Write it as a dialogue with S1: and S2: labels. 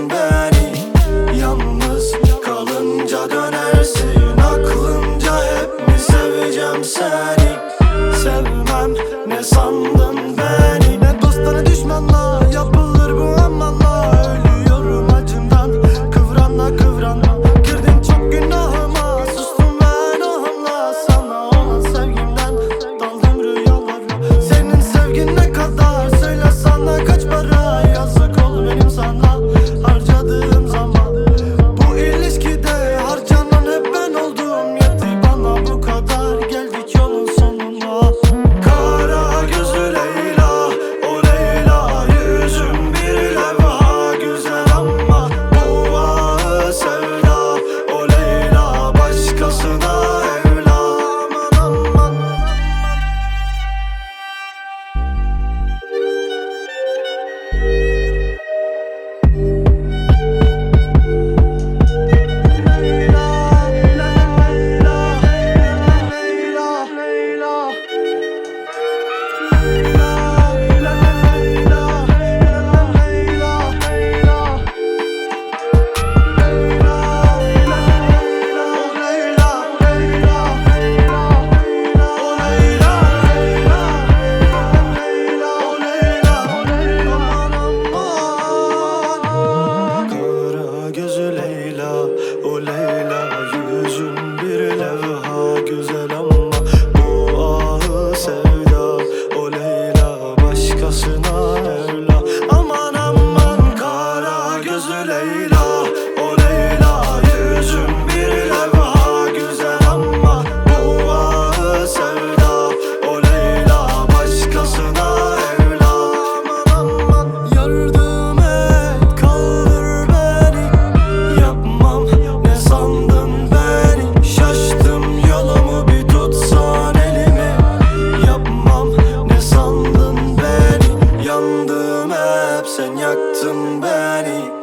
S1: beni. Yalnız kalınca dönersin aklınca, hep mi seveceğim seni? Sevmem ne sandın beni? Ne dostlara düşmanla yapılır bu amanla. Ölüyorum acımdan kıvranla kıvranla. Girdin çok günahıma, sustum ben o anla. Sana olan sevgimden daldım rüyalara. Senin sevgin ne kadar, söyle sana kaç para? Yazık oldu benim sana harcadığım zaman. Bu ilişkide harcanan hep ben oldum. Yetti bana bu kadar, geldik yolun sonuna. Kara gözlü Leyla, o Leyla yüzün bir levha. Güzel ama bu ağı sevda, o Leyla başkasına evla. Aman aman. O Leyla yüzün bir levha. Güzel ama bu ağı sevda, o Leyla başkasına evla. Aman aman kara gözlü Leyla, o Leyla yüzün bir levha. Güzel ama bu ağı sevda, o Leyla başkasına evla. Aman aman. Yardım et, kaldır beni. Yapmam ne sandın beni? Şaştım yolumu, bir tutsan elimi. Yapmam ne sandın beni? Yandım hep, sen yaktın beni.